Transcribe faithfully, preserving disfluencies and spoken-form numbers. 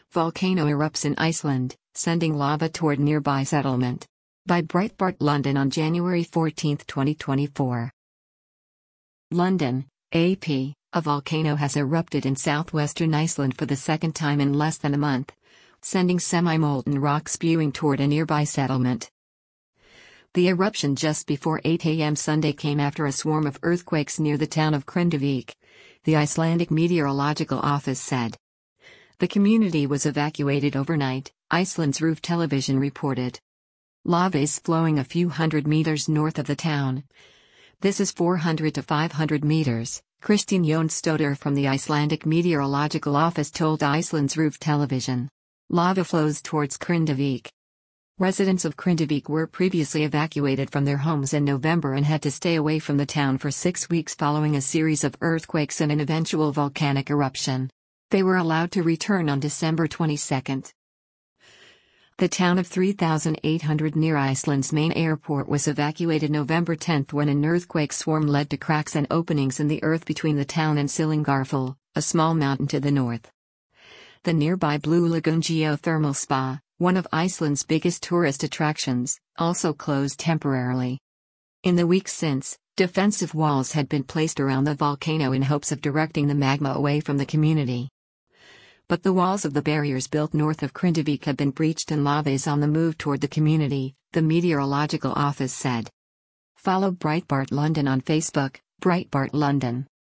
Volcano erupts in Iceland, sending lava toward nearby settlement. By Breitbart London on January fourteenth, twenty twenty-four. London, A P. A volcano has erupted in southwestern Iceland for the second time in less than a month, sending semi-molten rock spewing toward a nearby settlement. The eruption just before eight a m Sunday came after a swarm of earthquakes near the town of Grindavik, the Icelandic Meteorological Office said. The community was evacuated overnight, Iceland's Roof Television reported. Lava is flowing a few hundred meters north of the town. This is four hundred to five hundred meters, Kristín Jónsdóttir from the Icelandic Meteorological Office told Iceland's Roof Television. Lava flows towards Grindavik. Residents of Grindavik were previously evacuated from their homes in November and had to stay away from the town for six weeks following a series of earthquakes and an eventual volcanic eruption. They were allowed to return on December twenty-second. The town of three thousand eight hundred near Iceland's main airport was evacuated November tenth when an earthquake swarm led to cracks and openings in the earth between the town and Sillingarfell, a small mountain to the north. The nearby Blue Lagoon Geothermal Spa, one of Iceland's biggest tourist attractions, also closed temporarily. In the weeks since, defensive walls had been placed around the volcano in hopes of directing the magma away from the community. But the walls of the barriers built north of Grindavik have been breached and lava is on the move toward the community, the meteorological office said. Follow Breitbart London on Facebook, Breitbart London.